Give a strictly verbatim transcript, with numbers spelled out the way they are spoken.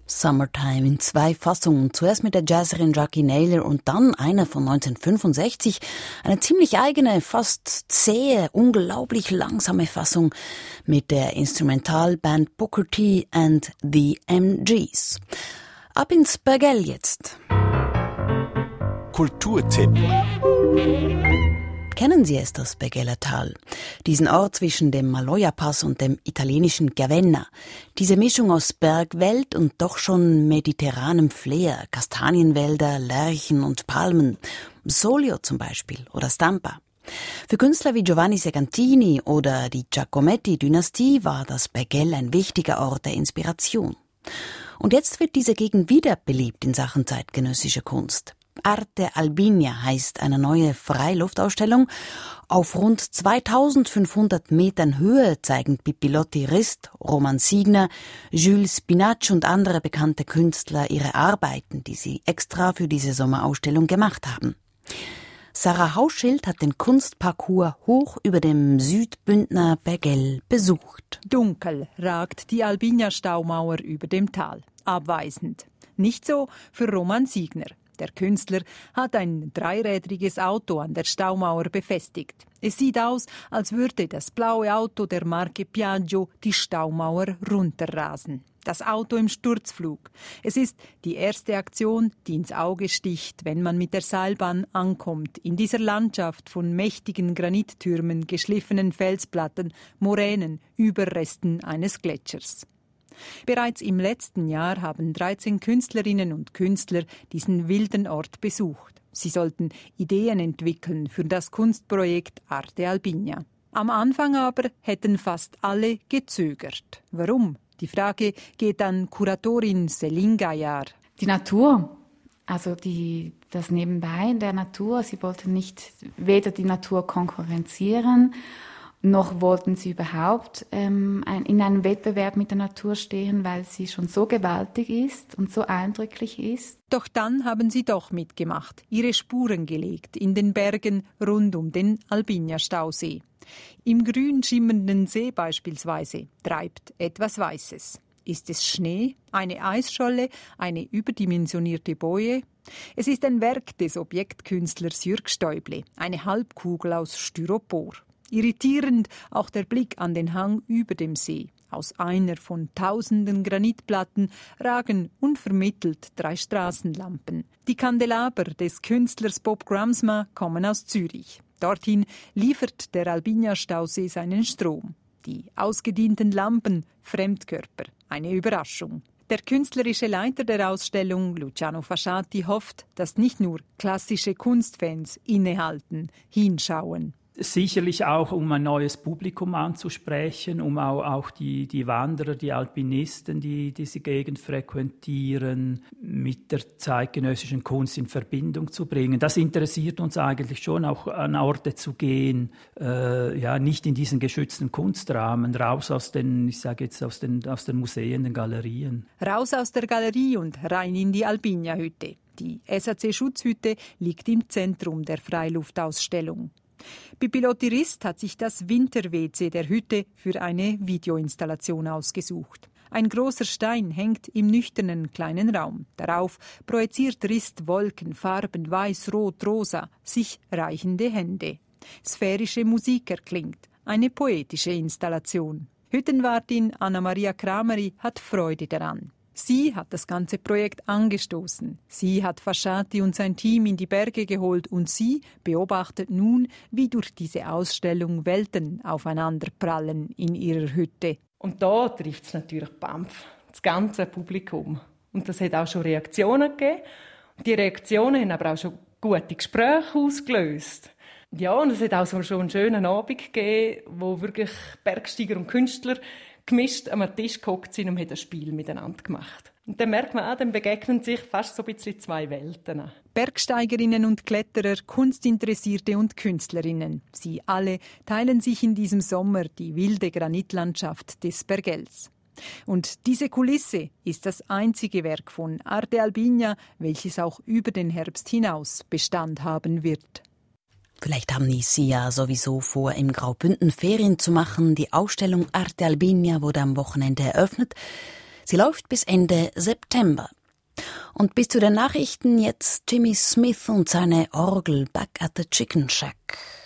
Summertime in zwei Fassungen. Zuerst mit der Jazzerin Jackie Naylor und dann eine von neunzehnhundertfünfundsechzig. Eine ziemlich eigene, fast zähe, unglaublich langsame Fassung mit der Instrumentalband Booker T and the M Gs. Ab ins Bergell jetzt. Kulturtipp. Kennen Sie es, das Bergeller Tal? Diesen Ort zwischen dem Maloja-Pass und dem italienischen Gavenna. Diese Mischung aus Bergwelt und doch schon mediterranem Flair. Kastanienwälder, Lärchen und Palmen. Solio zum Beispiel oder Stampa. Für Künstler wie Giovanni Segantini oder die Giacometti-Dynastie war das Bergell ein wichtiger Ort der Inspiration. Und jetzt wird diese Gegend wieder beliebt in Sachen zeitgenössischer Kunst. Arte Albinia heißt eine neue Freiluftausstellung. Auf rund zweitausendfünfhundert Metern Höhe zeigen Pipilotti Rist, Roman Signer, Jules Spinacci und andere bekannte Künstler ihre Arbeiten, die sie extra für diese Sommerausstellung gemacht haben. Sarah Hauschild hat den Kunstparcours hoch über dem Südbündner Bergell besucht. Dunkel ragt die Albinia-Staumauer über dem Tal, abweisend. Nicht so für Roman Signer. Der Künstler hat ein dreirädriges Auto an der Staumauer befestigt. Es sieht aus, als würde das blaue Auto der Marke Piaggio die Staumauer runterrasen. Das Auto im Sturzflug. Es ist die erste Aktion, die ins Auge sticht, wenn man mit der Seilbahn ankommt, in dieser Landschaft von mächtigen Granittürmen, geschliffenen Felsplatten, Moränen, Überresten eines Gletschers. Bereits im letzten Jahr haben dreizehn Künstlerinnen und Künstler diesen wilden Ort besucht. Sie sollten Ideen entwickeln für das Kunstprojekt Arte Albinia. Am Anfang aber hätten fast alle gezögert. Warum? Die Frage geht an Kuratorin Céline Gaillard. Die Natur, also die, das Nebenbei der Natur. Sie wollten nicht weder die Natur konkurrenzieren, noch wollten sie überhaupt ähm, ein, in einem Wettbewerb mit der Natur stehen, weil sie schon so gewaltig ist und so eindrücklich ist. Doch dann haben sie doch mitgemacht, ihre Spuren gelegt in den Bergen rund um den Albinia-Stausee. Im grün schimmernden See beispielsweise treibt etwas Weißes. Ist es Schnee, eine Eisscholle, eine überdimensionierte Boje? Es ist ein Werk des Objektkünstlers Jürg Stäuble, eine Halbkugel aus Styropor. Irritierend auch der Blick an den Hang über dem See. Aus einer von tausenden Granitplatten ragen unvermittelt drei Straßenlampen. Die Kandelaber des Künstlers Bob Gramsma kommen aus Zürich. Dorthin liefert der Albinia-Stausee seinen Strom. Die ausgedienten Lampen, Fremdkörper, eine Überraschung. Der künstlerische Leiter der Ausstellung, Luciano Fasciati, hofft, dass nicht nur klassische Kunstfans innehalten, hinschauen. Sicherlich auch, um ein neues Publikum anzusprechen, um auch, auch die, die Wanderer, die Alpinisten, die diese Gegend frequentieren, mit der zeitgenössischen Kunst in Verbindung zu bringen. Das interessiert uns eigentlich schon, auch an Orte zu gehen, äh, ja, nicht in diesen geschützten Kunstrahmen, raus aus den, ich sage jetzt, aus den, aus den Museen, den Galerien. Raus aus der Galerie und rein in die Albinia-Hütte. Die S A C-Schutzhütte liegt im Zentrum der Freiluftausstellung. Pipilotti Rist hat sich das Winter-W C der Hütte für eine Videoinstallation ausgesucht. Ein großer Stein hängt im nüchternen kleinen Raum. Darauf projiziert Rist Wolken, Farben, weiß, rot, rosa, sich reichende Hände. Sphärische Musik erklingt, eine poetische Installation. Hüttenwartin Anna-Maria Krameri hat Freude daran. Sie hat das ganze Projekt angestoßen. Sie hat Fasciati und sein Team in die Berge geholt und sie beobachtet nun, wie durch diese Ausstellung Welten aufeinanderprallen in ihrer Hütte. Und da trifft es natürlich Bampf, das ganze Publikum. Und das hat auch schon Reaktionen gegeben. Und die Reaktionen haben aber auch schon gute Gespräche ausgelöst. Ja, und es hat auch so schon einen schönen Abend gegeben, wo wirklich Bergsteiger und Künstler gemischt am Tisch gehockt sind und haben ein Spiel miteinander gemacht. Und dann merkt man auch, dann begegnen sich fast so ein bisschen zwei Welten. Bergsteigerinnen und Kletterer, Kunstinteressierte und Künstlerinnen. Sie alle teilen sich in diesem Sommer die wilde Granitlandschaft des Bergells. Und diese Kulisse ist das einzige Werk von Arte Albinia, welches auch über den Herbst hinaus Bestand haben wird. Vielleicht haben Sie ja sowieso vor, im Graubünden Ferien zu machen. Die Ausstellung Arte Albinia wurde am Wochenende eröffnet. Sie läuft bis Ende September. Und bis zu den Nachrichten jetzt Jimmy Smith und seine Orgel Back at the Chicken Shack.